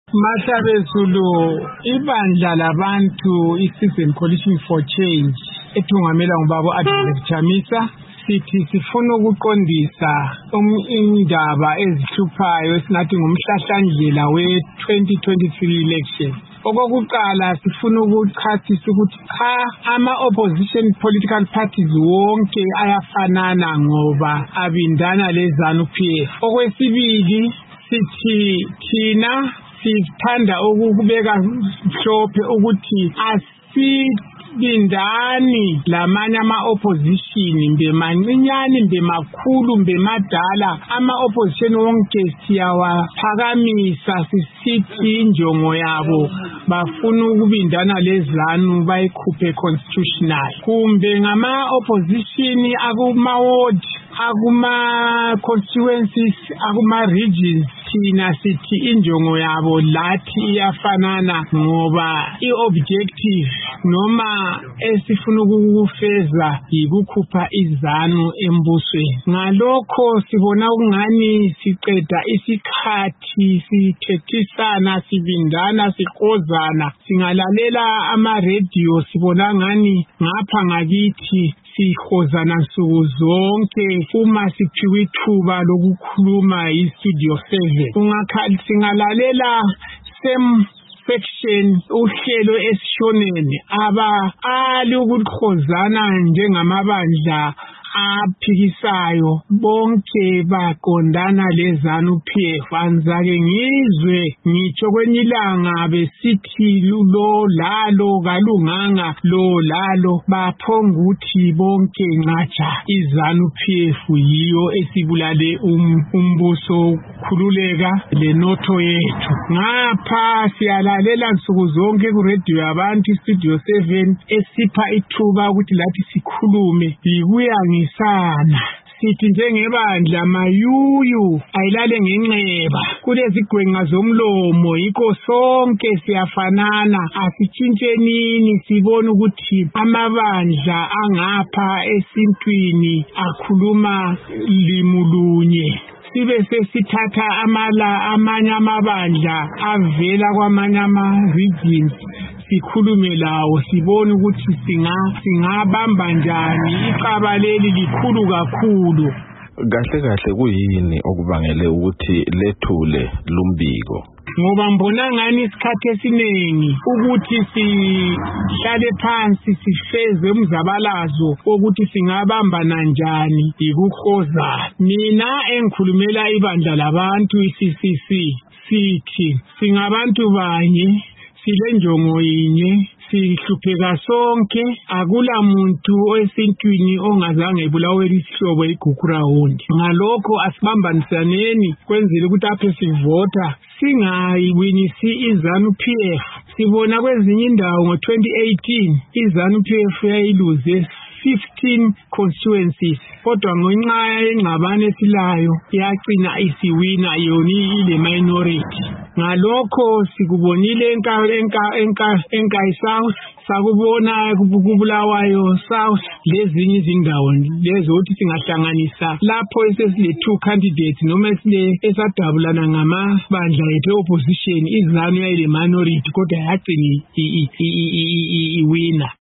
Mahlabe Zulu, ibandla labantu iCitizen Coalition for Change ethungamela ngubaba Advocate Chamisa sithi sifuna ukuqondisa indaba ezihluphayo esingathi ngumhlahlandlela we-2023 election. Okokuqala sifuna ukuchasisa ukuthi ama-opposition political parties wonke ayafanana ngoba abindana leZANU-PF. Okwesibili sithi thina sithanda ukubeka mhlophe ukuthi asibindani lamanye ama-opposition mbe mancinyane mbe makhulu mbe madala ama-opposition wonke siyawaphakamisa sisithi injongo yabo bafuna ukubindana leZANU bayikhuphe constitutional kumbe ngama-opposition akuma-ward akuma-constituencies akuma-regions thina sithi injongo yabo lathi iyafanana ngoba i-objective noma esifuna ukufeza yikukhupha iZANU embusweni. Ngalokho sibona ukungani siqeda isikhathi sithethisana sibindana sikhozana singalalela ama-radio sibona ngani ngapha ngakithi sikhozana nsuku zonke uma siphiwe ithuba lokukhuluma iStudio 7 singalalela same section uhlelo esishonene ali ukukhozana njengamabandla aphikisayo bonke baqondana leZANU-PF. Anzake ngizwe ngitsho kwenye ilanga besithi lo lalo kalunganga lo lalo baphonga ukuthi bonke ngatsha iZANU-PF yiyo esibulale umbuso khululeka lenotho yethu. Ngapha siyalalela nsuku zonke ku radio yabantu iStudio 7 esipha ithuba ukuthi lathi sikhulume bikuyangisana sithi njengebandla mayuyu ayilale ngenxeba kulezi gwenqa zomlomo yikho sonke siyafanana asitshintshenini sibona ukuthi amabandla angapha esintwini akhuluma limulunye sibe sesithatha amanye amabandla avela kwamanye ama-regions sikhulume lawo sibone ukuthi singabamba njani iqaba leli likhulu kakhulu. Kahle kuyini okubangele ukuthi lethule lumbiko? Ngoba mbona ngani isikhathi esiningi ukuthi sihlale phansi sifeze umzabalazo ukuthi singabambana njani ikukhozana. Mina engikhulumela ibandla labantu iCCC sithi singabantu banye silenjongo yinye sihlupheka sonke akula muntu esintwini ongazange ebulawela isihlobo igugurawundi. Ngalokho asibambanisaneni kwenzela ukuthi aphe sivota singayiwinisi iZANU-PF. Sibona kwezinye indawo ngo-2018 iZANU-PF yayiluze 15 constituencies kodwa ngenxa yengxabano esilayo yagcina isiwina yona ile minority. Ngalokho sikubonile eNkayi South sakubona kubulawayo South lezinye izindawo lezo ukuthi singahlanganisa lapho esesile 2 candidates noma esadabulana ngamabandla ethu opposition iZANU yayile minority kodwa yagcina iwina.